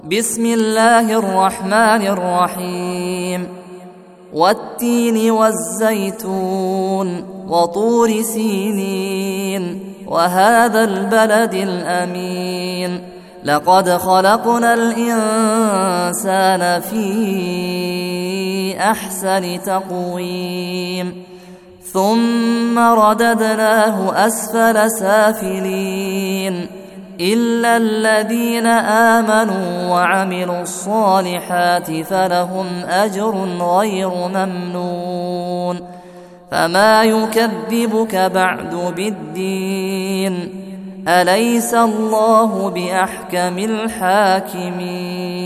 بسم الله الرحمن الرحيم والتين والزيتون وطور سينين وهذا البلد الأمين لقد خلقنا الإنسان في أحسن تقويم ثم رددناه أسفل سافلين إلا الذين آمنوا وعملوا الصالحات فلهم أجر غير ممنون فما يكذبك بعد بالدين أليس الله بأحكم الحاكمين